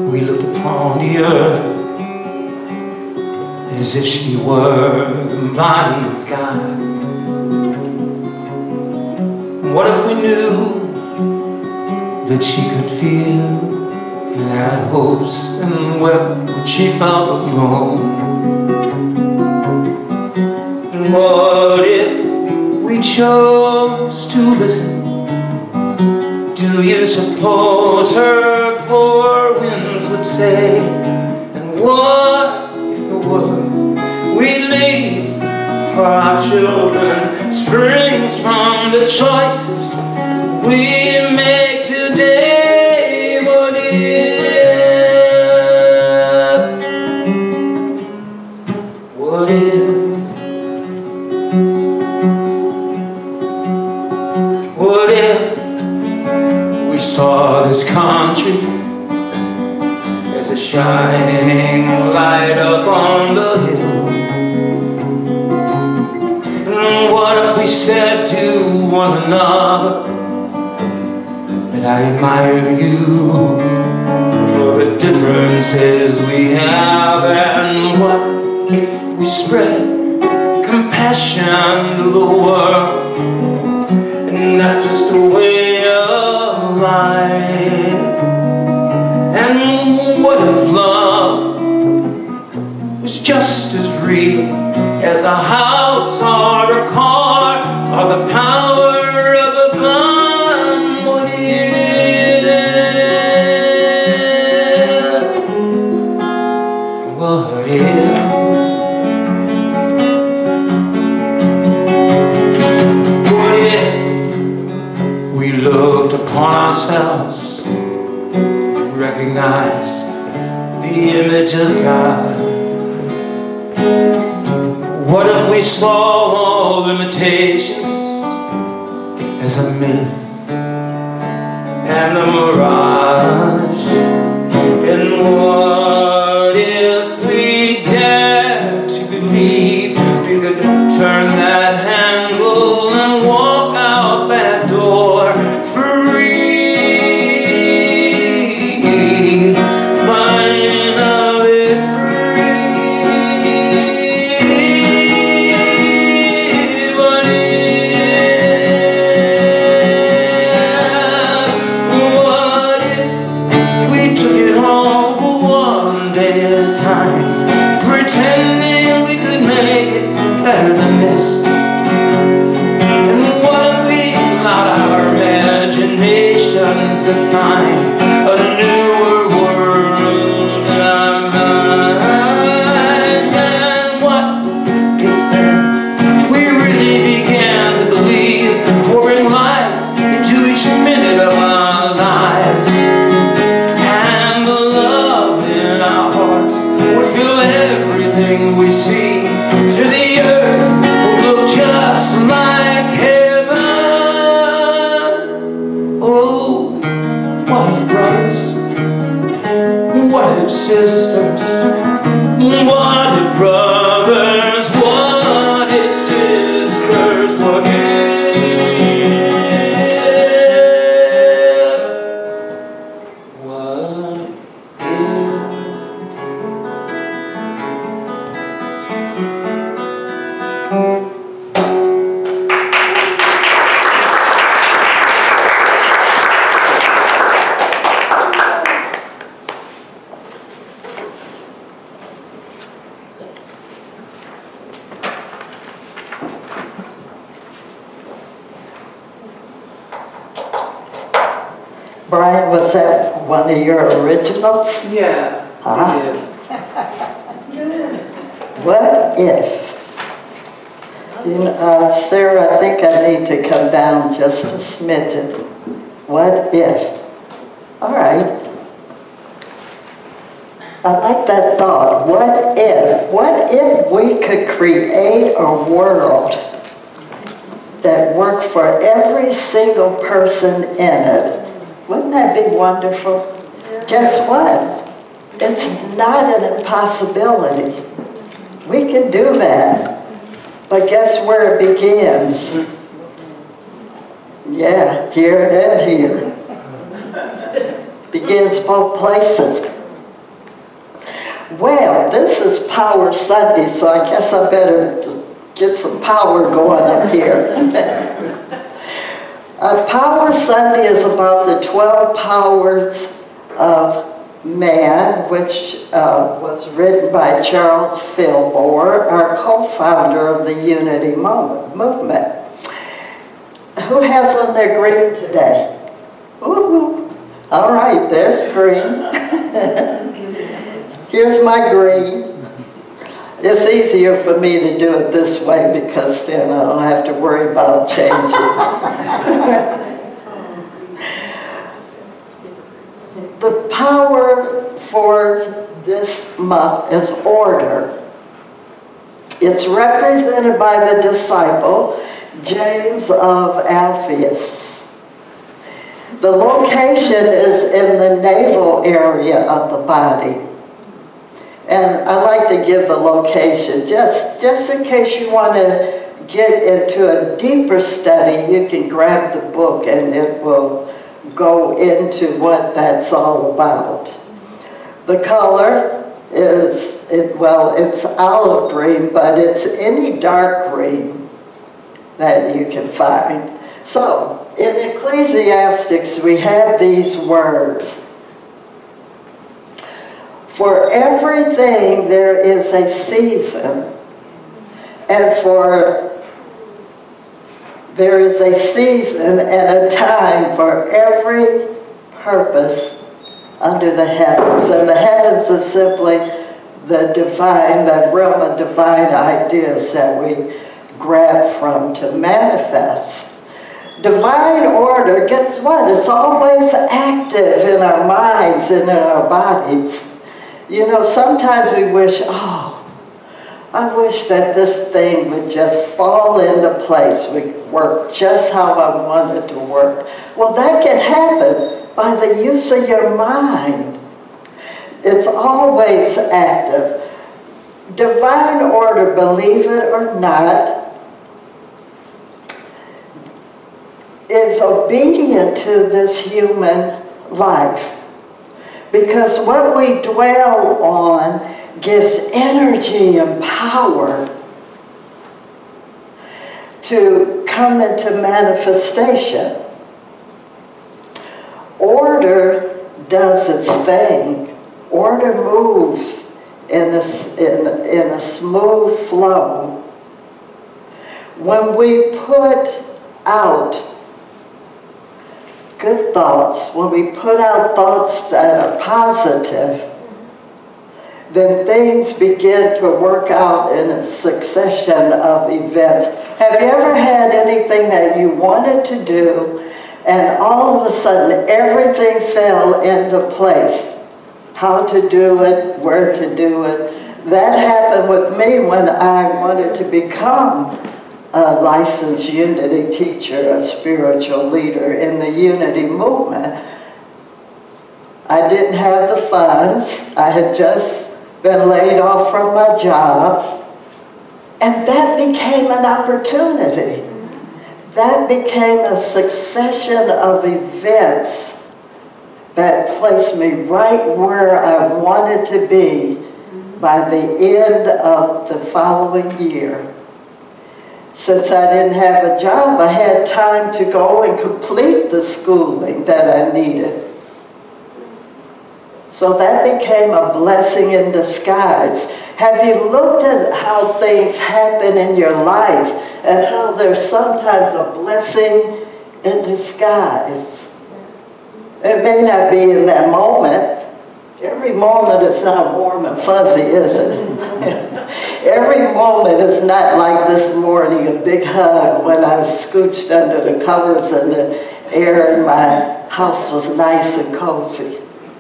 we looked upon the earth as if she were the body of God. What if we knew that she could feel and had hopes and wept when she felt alone? And what if we chose to listen? Do you suppose her four winds would say? And what if the world we leave for our children springs from the choices we make today? What if? What if? What if we saw this country as a shining light up on the hill? And what if we said to one another that I admire you for the differences we have? And what if we spread compassion to the world and not just a way of life? And what if love was just as real as a house or a car or the power of a gun? What if? What if? What if we looked upon ourselves, recognized the image of God? What if we saw all limitations as a myth and a mirage? And what if we dared to believe we could turn that handle and walk out that door free? Finally free. What if we took it all one day at a time, pretending we could make it better than this? And what if we allowed our imaginations to find a newer world in our minds? And what if then we really began to believe, pouring life into each minute of our lives, and the love in our hearts would fill everything we see? To the earth would look just like heaven. Oh, what if brothers? What if sisters? What if brothers? What if sisters? What if? What Brian, was that one of your originals? Yeah, Huh? it is. What if? You know, Sarah, I think I need to come down just a smidgen. What if? All right. I like that thought. What if? What if we could create a world that worked for every single person in it? Wouldn't that be wonderful? Guess what? It's not an impossibility. We can do that. But guess where it begins? Yeah, here and here. Begins both places. Well, this is Power Sunday, so I guess I better just get some power going up here. Power Sunday is about the 12 powers of man, which was written by Charles Fillmore, our co-founder of the Unity Movement. Who has on their green today? Woo-hoo. All right, there's green. Here's my green. It's easier for me to do it this way because then I don't have to worry about changing. The power for this month is order. It's represented by the disciple, James of Alphaeus. The location is in the navel area of the body. And I like to give the location just in case you want to get into a deeper study. You can grab the book and it will go into what that's all about. The color is, it's olive green, but it's any dark green that you can find. So, in Ecclesiastes, we have these words. For everything there is a season, and there is a season and a time for every purpose under the heavens. And the heavens is simply the divine, that realm of divine ideas that we grab from to manifest. Divine order, guess what? It's always active in our minds and in our bodies. You know, sometimes we wish, I wish that this thing would just fall into place, would work just how I want it to work. Well, that can happen by the use of your mind. It's always active. Divine order, believe it or not, is obedient to this human life. Because what we dwell on gives energy and power to come into manifestation. Order does its thing. Order moves in a smooth flow. When we put out good thoughts, when we put out thoughts that are positive, then things begin to work out in a succession of events. Have you ever had anything that you wanted to do and all of a sudden everything fell into place? How to do it, where to do it. That happened with me when I wanted to become a licensed Unity teacher, a spiritual leader in the Unity movement. I didn't have the funds. I had just been laid off from my job. And that became an opportunity. That became a succession of events that placed me right where I wanted to be by the end of the following year. Since I didn't have a job, I had time to go and complete the schooling that I needed. So that became a blessing in disguise. Have you looked at how things happen in your life and how there's sometimes a blessing in disguise? It may not be in that moment. Every moment is not warm and fuzzy, is it? Every moment is not like this morning, a big hug when I was scooched under the covers and the air in my house was nice and cozy.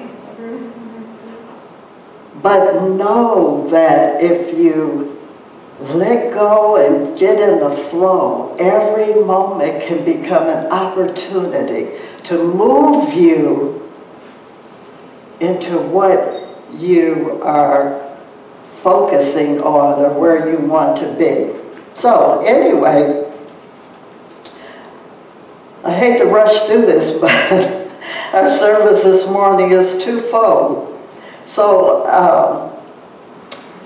But know that if you let go and get in the flow, every moment can become an opportunity to move you into what you are focusing on or where you want to be. So anyway, I hate to rush through this, but our service this morning is twofold. So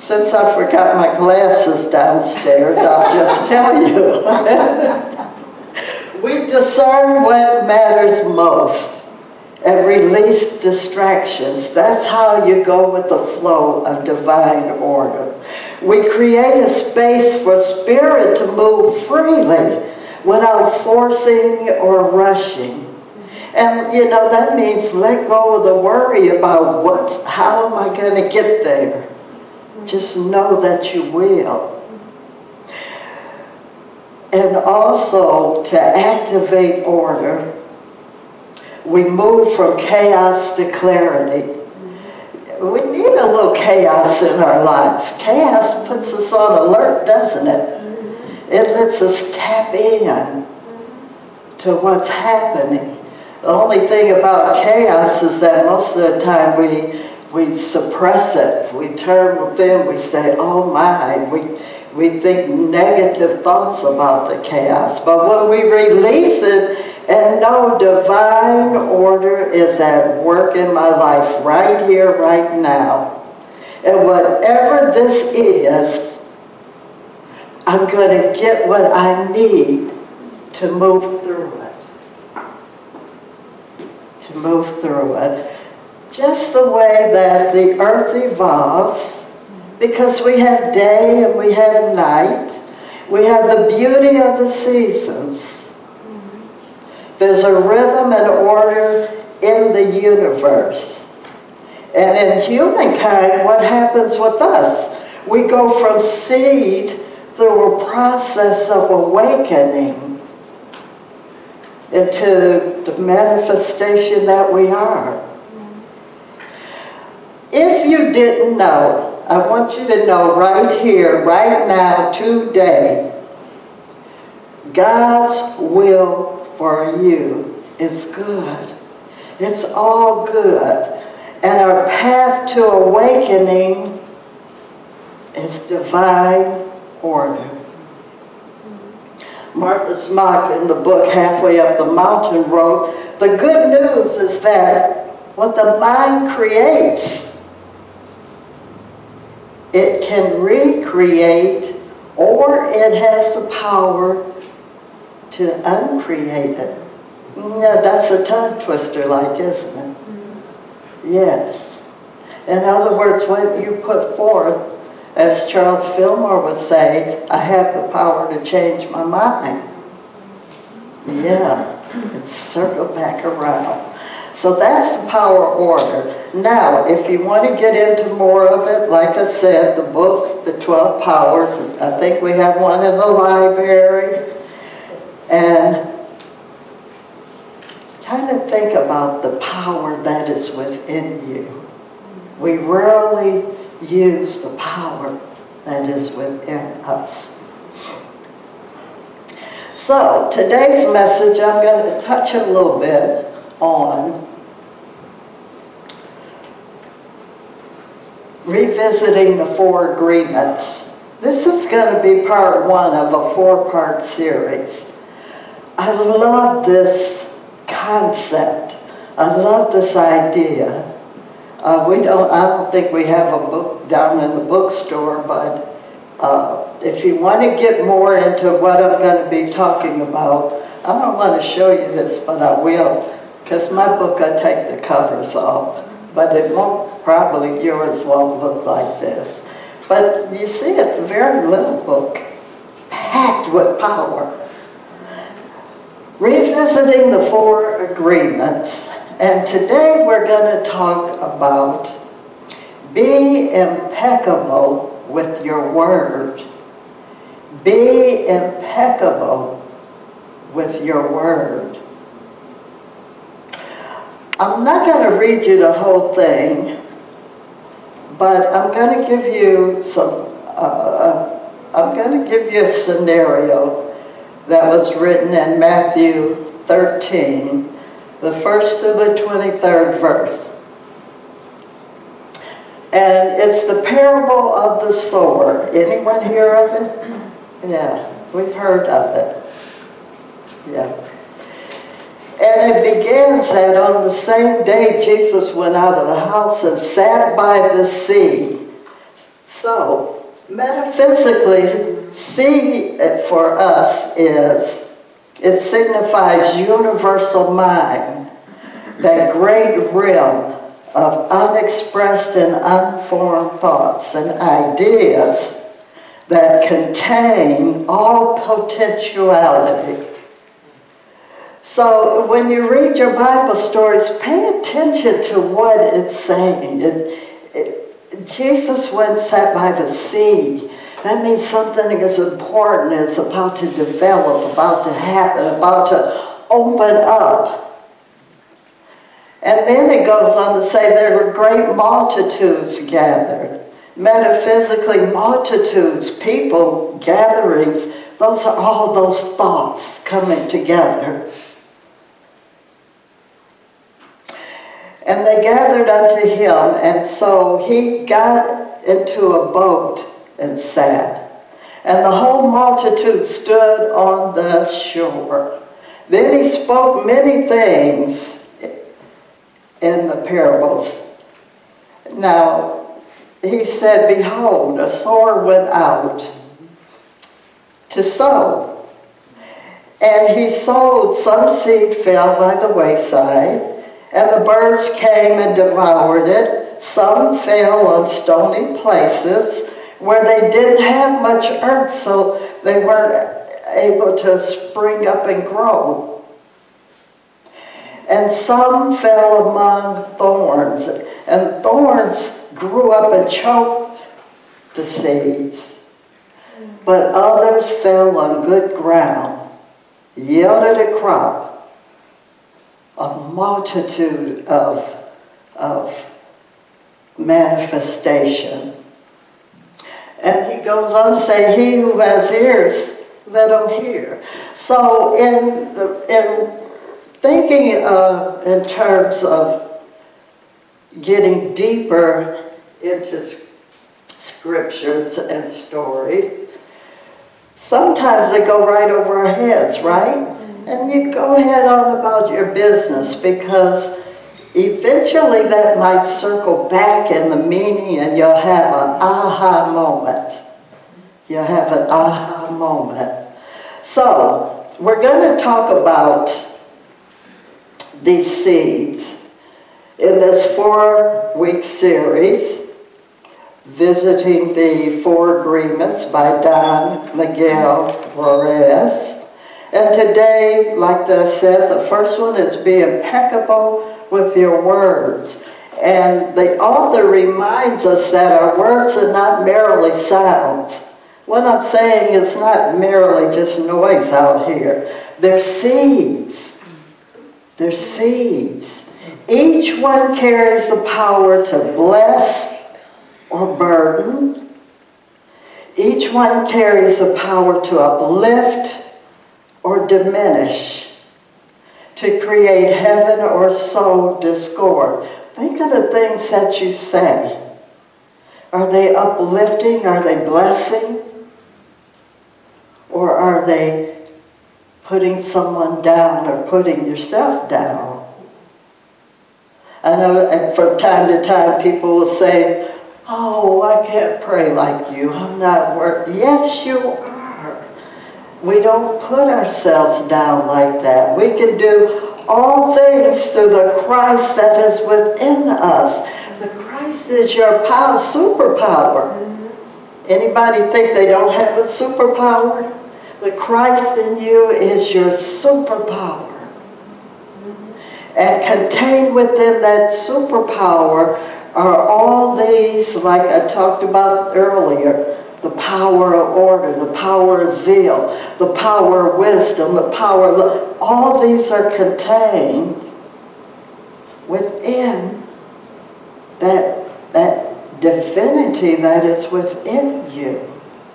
Since I forgot my glasses downstairs, I'll just tell you. We discern what matters most and release distractions. That's how you go with the flow of divine order. We create a space for spirit to move freely without forcing or rushing. And you know, that means let go of the worry about how am I going to get there? Just know that you will. And also, to activate order, we move from chaos to clarity. We need a little chaos in our lives. Chaos puts us on alert, doesn't it? It lets us tap in to what's happening. The only thing about chaos is that most of the time we suppress it. We turn within, we say, oh my, we think negative thoughts about the chaos. But when we release it and know divine order is at work in my life right here, right now, and whatever this is, I'm going to get what I need to move through it. To move through it. Just the way that the earth evolves, because we have day and we have night. We have the beauty of the seasons. There's a rhythm and order in the universe. And in humankind, what happens with us? We go from seed through a process of awakening into the manifestation that we are. If you didn't know, I want you to know right here, right now, today, God's will for you is good. It's all good. And our path to awakening is divine order. Martha Mock, in the book Halfway Up the Mountain, wrote, the good news is that what the mind creates, it can recreate, or it has the power to uncreate it. Yeah, that's a tongue twister, like, isn't it? Yes. In other words, what you put forth, as Charles Fillmore would say, I have the power to change my mind. Yeah, it's circled back around. So that's the power order. Now, if you want to get into more of it, like I said, the book, The 12 Powers, I think we have one in the library. And kind of think about the power that is within you. We rarely use the power that is within us. So, today's message, I'm going to touch a little bit on revisiting the 4 agreements. This is going to be part 1 of a 4-part series. I love this concept. I love this idea. I don't think we have a book down in the bookstore, but if you want to get more into what I'm going to be talking about, I don't want to show you this, but I will, because my book, I take the covers off, but it won't, probably yours won't look like this. But you see, it's a very little book, packed with power. Revisiting the 4 agreements. And today we're going to talk about be impeccable with your word. Be impeccable with your word. I'm not going to read you the whole thing, but I'm going to give you I'm going to give you a scenario that was written in Matthew 13, the 1st through the 23rd verse. And it's the parable of the sower. Anyone hear of it? Yeah, we've heard of it. Yeah. And it begins that on the same day Jesus went out of the house and sat by the sea. So, metaphysically, see for us is, it signifies universal mind, that great realm of unexpressed and unformed thoughts and ideas that contain all potentiality. So when you read your Bible stories, pay attention to what it's saying. Jesus went and sat by the sea. That means something is important, is about to develop, about to happen, about to open up. And then it goes on to say there were great multitudes gathered. Metaphysically, multitudes, people, gatherings, those are all those thoughts coming together. And they gathered unto him, and so he got into a boat and sat. And the whole multitude stood on the shore. Then he spoke many things in the parables. Now, he said, behold, a sower went out to sow. And he sowed, some seed fell by the wayside, and the birds came and devoured it. Some fell on stony places where they didn't have much earth, so they weren't able to spring up and grow. And some fell among thorns, and thorns grew up and choked the seeds. But others fell on good ground, yielded a crop, a multitude of manifestation. And he goes on to say, he who has ears, let him hear. So in thinking in terms of getting deeper into scriptures and stories, sometimes they go right over our heads, right? And you go ahead on about your business, because eventually that might circle back in the meaning and you'll have an aha moment. You'll have an aha moment. So, we're going to talk about these seeds in this 4-week series, Visiting the Four Agreements by Don Miguel Ruiz. And today, like I said, the first one is be impeccable with your words. And the author reminds us that our words are not merely sounds. What I'm saying is not merely just noise out here. They're seeds. They're seeds. Each one carries the power to bless or burden. Each one carries the power to uplift or diminish, to create heaven or sow discord. Think of the things that you say. Are they uplifting? Are they blessing? Or are they putting someone down or putting yourself down? I know from time to time people will say, oh, I can't pray like you. I'm not worthy. Yes, you are. We don't put ourselves down like that. We can do all things through the Christ that is within us. The Christ is your power, superpower. Anybody think they don't have a superpower? The Christ in you is your superpower. And contained within that superpower are all these, like I talked about earlier, the power of order, the power of zeal, the power of wisdom, the power of love. All these are contained within that divinity that is within you.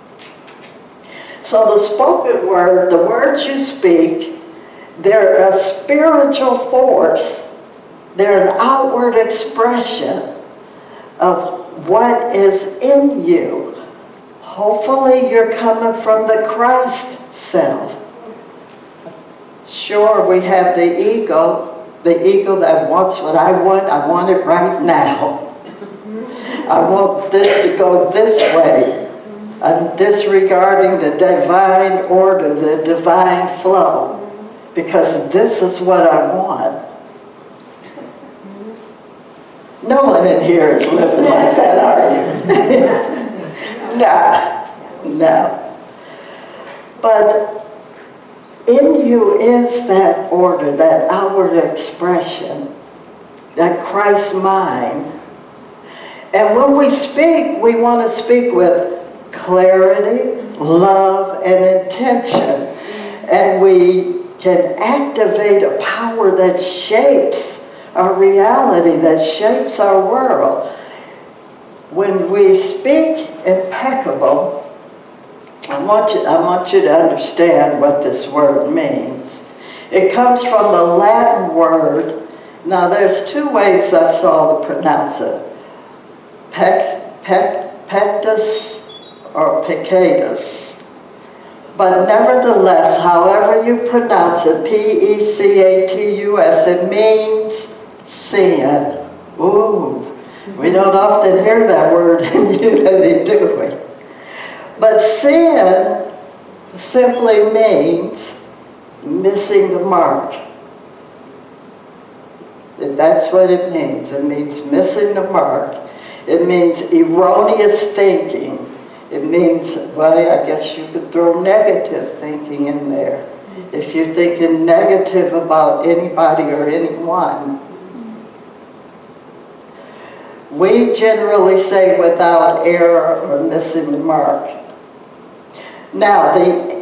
So the spoken word, the words you speak, they're a spiritual force. They're an outward expression of what is in you. Hopefully you're coming from the Christ self. Sure, we have the ego that wants what I want it right now. I want this to go this way. I'm disregarding the divine order, the divine flow, because this is what I want. No one in here is living like that, are you? No. But in you is that order, that outward expression, that Christ mind. And when we speak, we want to speak with clarity, love, and intention. And we can activate a power that shapes our reality, that shapes our world. When we speak impeccable, I want you to understand what this word means. It comes from the Latin word. Now there's two ways I saw to pronounce it. Pectus or peccatus. But nevertheless, however you pronounce it, P-E-C-A-T-U-S, it means sin. Ooh, we don't often hear that word in unity, do we? But sin simply means missing the mark. That's what it means. It means missing the mark. It means erroneous thinking. It means, well, I guess you could throw negative thinking in there. If you're thinking negative about anybody or anyone. We generally say without error or missing the mark. Now, the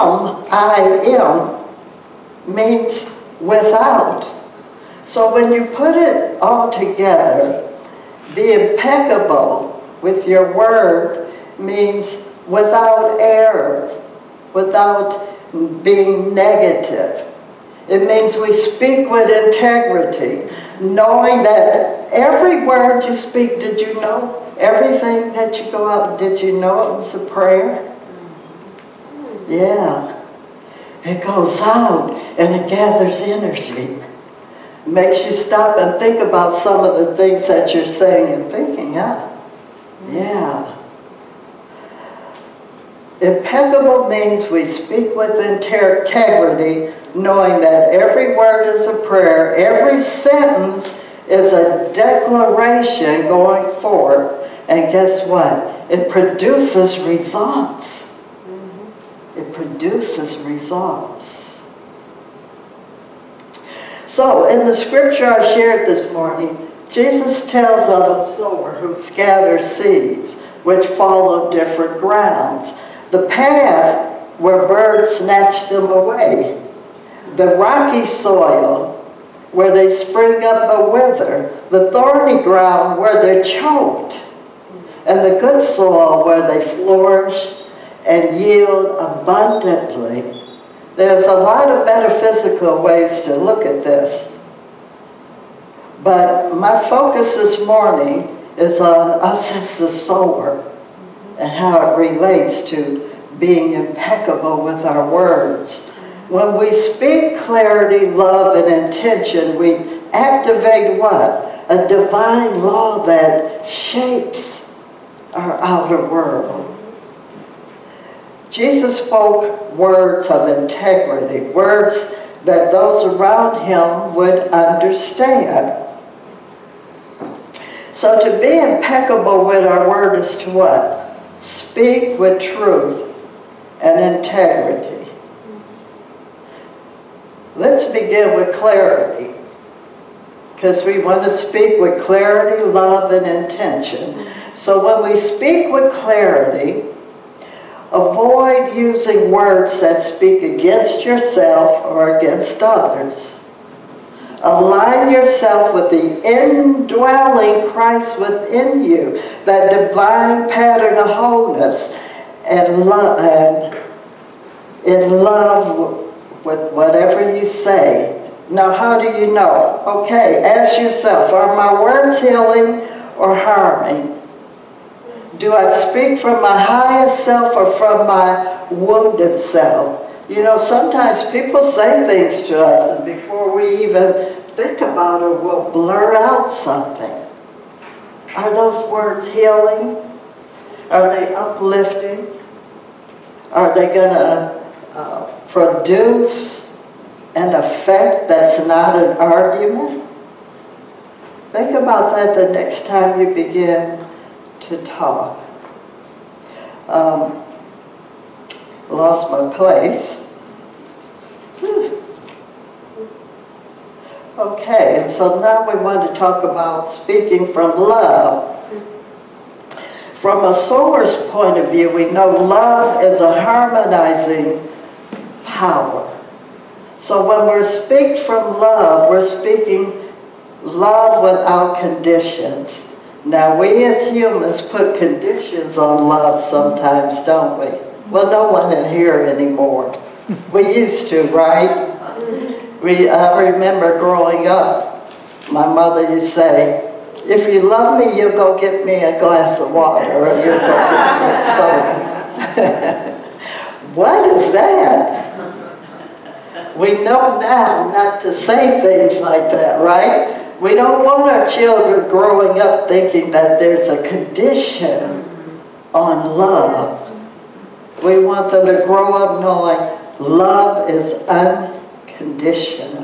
M-I-M means without. So when you put it all together, be impeccable with your word means without error, without being negative. It means we speak with integrity, knowing that every word you speak, did you know? Everything that you go out, did you know it was a prayer? Yeah. It goes out and it gathers energy. Makes you stop and think about some of the things that you're saying and thinking, huh? Yeah. Impeccable means we speak with integrity, knowing that every word is a prayer, every sentence is a declaration going forth, and guess what? It produces results. It produces results. So, in the scripture I shared this morning, Jesus tells of a sower who scatters seeds, which fall on different grounds. The path where birds snatch them away. The rocky soil where they spring up but wither. The thorny ground where they're choked. And the good soil where they flourish and yield abundantly. There's a lot of metaphysical ways to look at this. But my focus this morning is on us as the sower and how it relates to being impeccable with our words. When we speak clarity, love, and intention, we activate what? A divine law that shapes our outer world. Jesus spoke words of integrity, words that those around him would understand. So to be impeccable with our word is to what? Speak with truth and integrity. Let's begin with clarity, because we want to speak with clarity, love, and intention. So when we speak with clarity, avoid using words that speak against yourself or against others. Align yourself with the indwelling Christ within you, that divine pattern of wholeness, and in love with whatever you say. Now, how do you know? Okay, ask yourself, are my words healing or harming? Do I speak from my highest self or from my wounded self? You know, sometimes people say things to us, and before we even think about it, we'll blurt out something. Are those words healing? Are they uplifting? Are they going to produce an effect that's not an argument? Think about that the next time you begin to talk. Lost my place. Okay, and so now we want to talk about speaking from love. From a source point of view, we know love is a harmonizing power. So when we speak from love, we're speaking love without conditions. Now, we as humans put conditions on love sometimes, don't we? Well, no one in here anymore. We used to, right? I remember growing up, my mother used to say, if you love me, you'll go get me a glass of water, or you'll go get me a soda. What is that? We know now not to say things like that, right? We don't want our children growing up thinking that there's a condition on love. We want them to grow up knowing love is unconditional.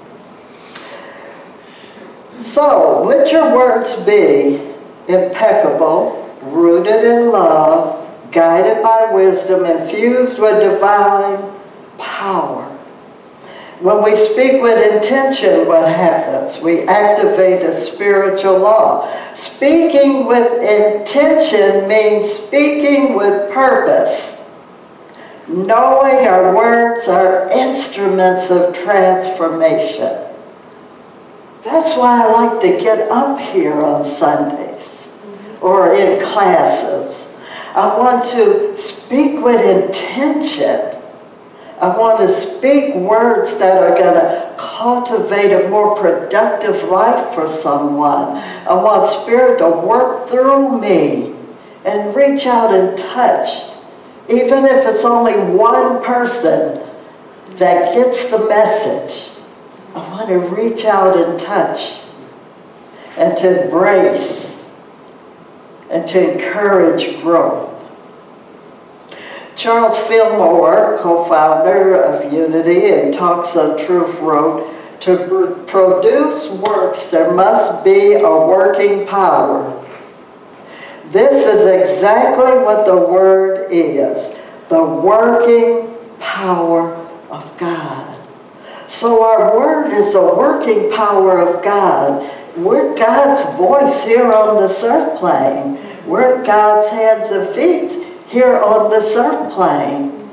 So, let your words be impeccable, rooted in love, guided by wisdom, infused with divine power. When we speak with intention, what happens? We activate a spiritual law. Speaking with intention means speaking with purpose. Knowing our words are instruments of transformation. That's why I like to get up here on Sundays or in classes. I want to speak with intention. I want to speak words that are going to cultivate a more productive life for someone. I want Spirit to work through me and reach out and touch. Even if it's only one person that gets the message, I want to reach out and touch and to embrace and to encourage growth. Charles Fillmore, co-founder of Unity and Talks on Truth, wrote, to produce works, there must be a working power. This is exactly what the Word is, the working power of God. So our Word is the working power of God. We're God's voice here on the surf plane. We're God's hands and feet here on the surf plane.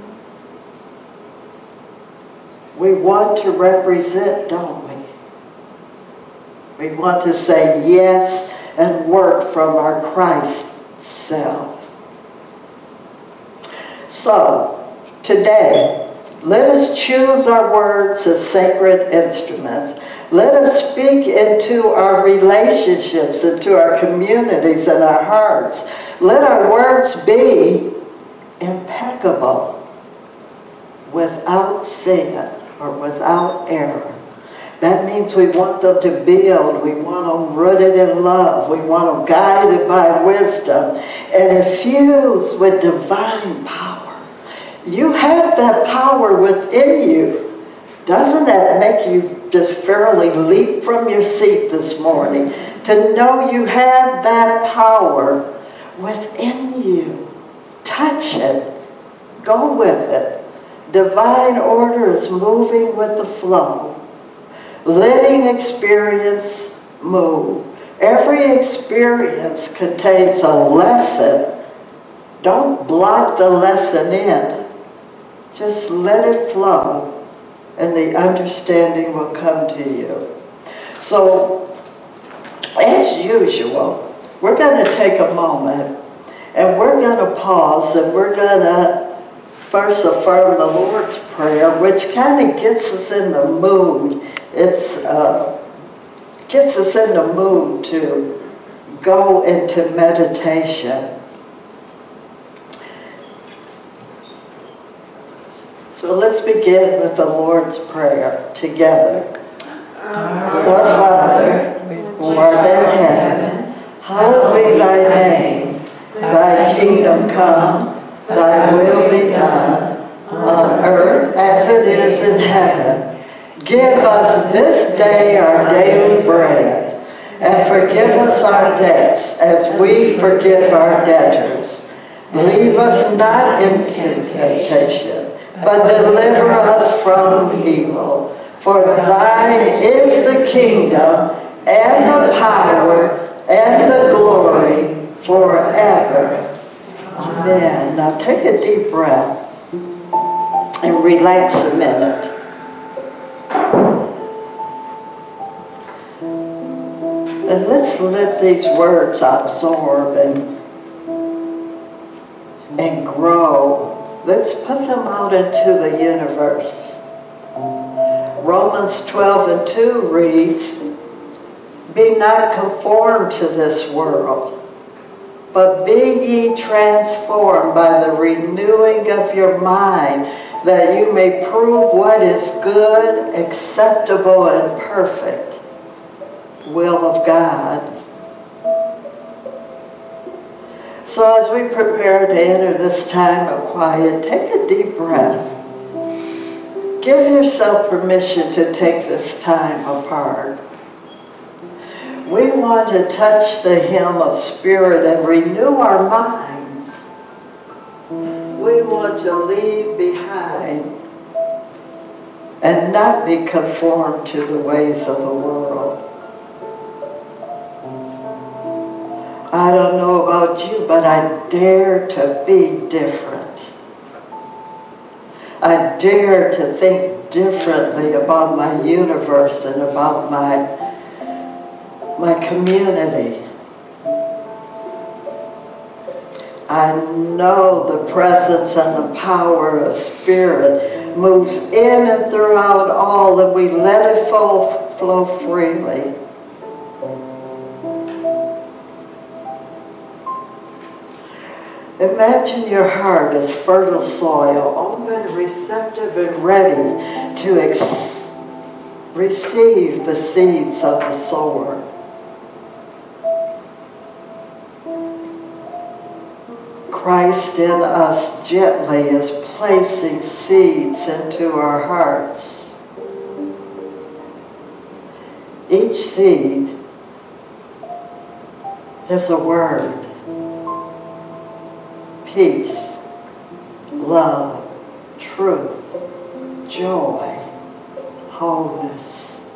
We want to represent, don't we? We want to say yes and work from our Christ self. So, today, let us choose our words as sacred instruments. Let us speak into our relationships, into our communities and our hearts. Let our words be impeccable, without sin or without error. That means we want them to build. We want them rooted in love. We want them guided by wisdom and infused with divine power. You have that power within you. Doesn't that make you just fairly leap from your seat this morning to know you have that power within you? Touch it. Go with it. Divine order is moving with the flow. Letting experience move. Every experience contains a lesson. Don't block the lesson in. Just let it flow, and the understanding will come to you. So, as usual, we're going to take a moment, and we're going to pause, and we're going to first affirm the Lord's Prayer, which kind of gets us in the mood. It's gets us in the mood to go into meditation. So let's begin with the Lord's Prayer together. Our Father, who art in heaven, Hallowed be thy name. Thy kingdom come, thy will be done, on earth as it is in heaven. Give us this day our daily bread, and forgive us our debts as we forgive our debtors. Leave us not into temptation, but deliver us from evil. For thine is the kingdom, and the power, and the glory, forever. Amen. Now take a deep breath and relax a minute. And let's let these words absorb and grow. Let's put them out into the universe. Romans 12:2 reads, "Be not conformed to this world, but be ye transformed by the renewing of your mind, that you may prove what is good, acceptable, and perfect will of God." So as we prepare to enter this time of quiet, take a deep breath. Give yourself permission to take this time apart. We want to touch the hem of spirit and renew our minds. We want to leave behind and not be conformed to the ways of the world. I don't know about you, but I dare to be different. I dare to think differently about my universe and about my community. I know the presence and the power of Spirit moves in and throughout all, and we let it flow freely. Imagine your heart as fertile soil, open, receptive, and ready to receive the seeds of the sower. Christ in us gently is placing seeds into our hearts. Each seed is a word. Peace, love, truth, joy, wholeness.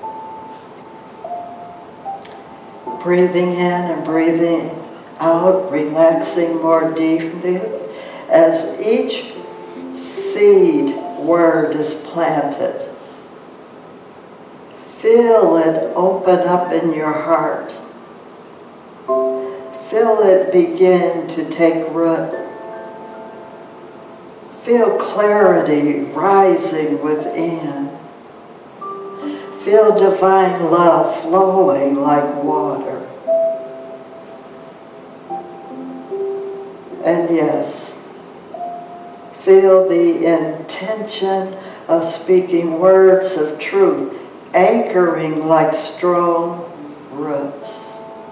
Breathing in and breathing out, relaxing more deeply as each seed word is planted. Feel it open up in your heart. Feel it begin to take root. Feel clarity rising within. Feel divine love flowing like water. And yes, feel the intention of speaking words of truth, anchoring like strong roots.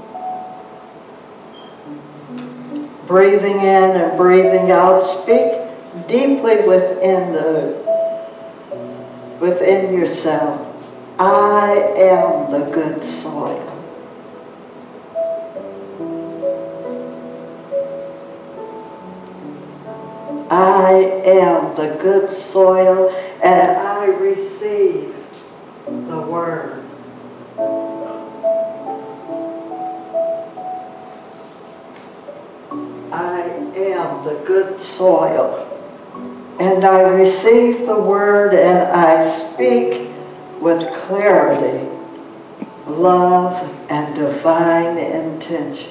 Breathing in and breathing out, speak deeply within yourself. I am the good soil. I am the good soil, and I receive the word. I am the good soil, and I receive the word, and I speak with clarity, love, and divine intention.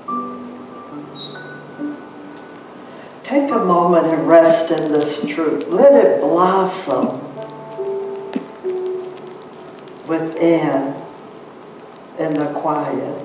Take a moment and rest in this truth. Let it blossom within in the quiet.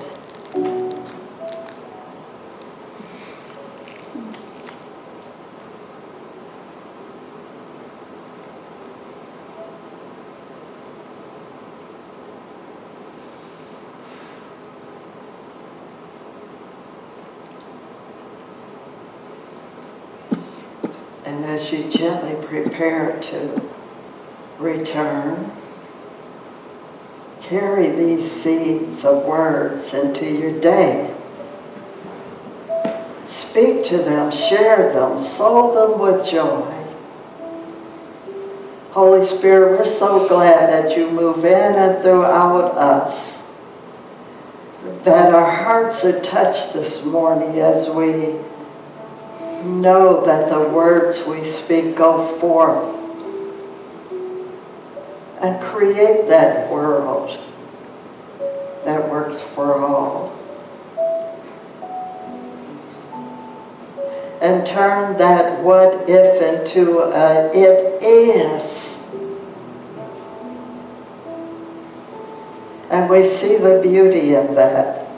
And as you gently prepare to return, carry these seeds of words into your day. Speak to them, share them, sow them with joy. Holy Spirit, we're so glad that you move in and throughout us, that our hearts are touched this morning as we know that the words we speak go forth and create that world that works for all. And turn that what if into a it is. And we see the beauty in that.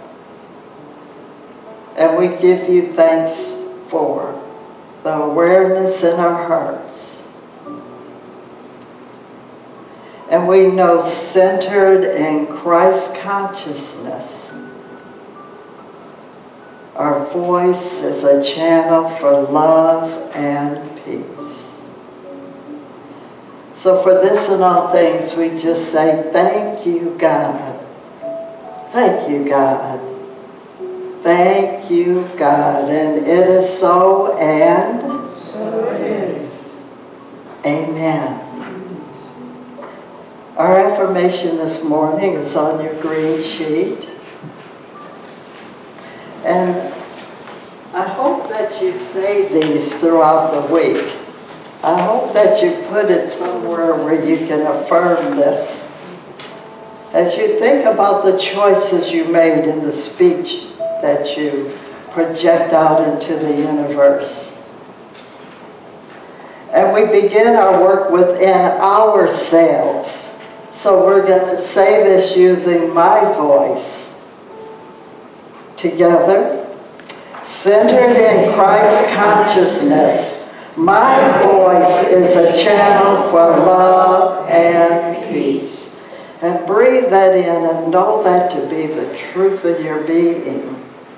And we give you thanks for the awareness in our hearts. And we know, centered in Christ consciousness, our voice is a channel for love and peace. So for this and all things, we just say, thank you, God. Thank you, God. Thank you, God. And it is so, and so it is. Amen. Our affirmation this morning is on your green sheet. And I hope that you say these throughout the week. I hope that you put it somewhere where you can affirm this. As you think about the choices you made in the speech that you project out into the universe. And we begin our work within ourselves. So we're going to say this using my voice. Together, centered in Christ consciousness, my voice is a channel for love and peace. And breathe that in and know that to be the truth of your being.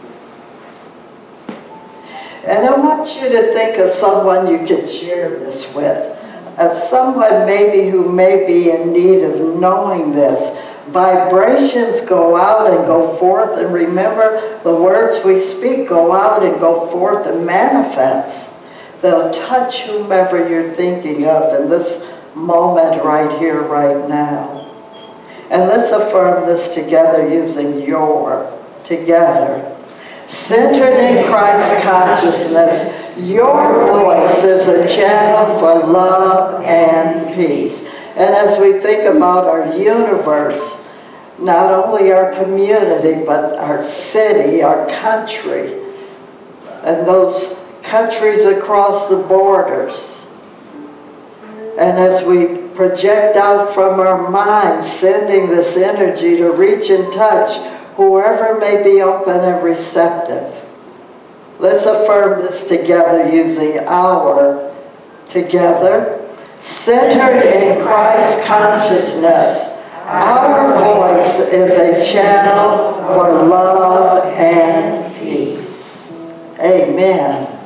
And I want you to think of someone you could share this with. Someone maybe who may be in need of knowing this. Vibrations go out and go forth, and remember, the words we speak go out and go forth and manifest. They'll touch whomever you're thinking of in this moment right here, right now. And let's affirm this together using your, together. Centered in Christ consciousness, your voice is a channel for love and peace. And as we think about our universe, not only our community, but our city, our country, and those countries across the borders. And as we project out from our minds, sending this energy to reach and touch whoever may be open and receptive. Let's affirm this together using our, together. Centered in Christ consciousness, our voice is a channel for love and peace. Amen.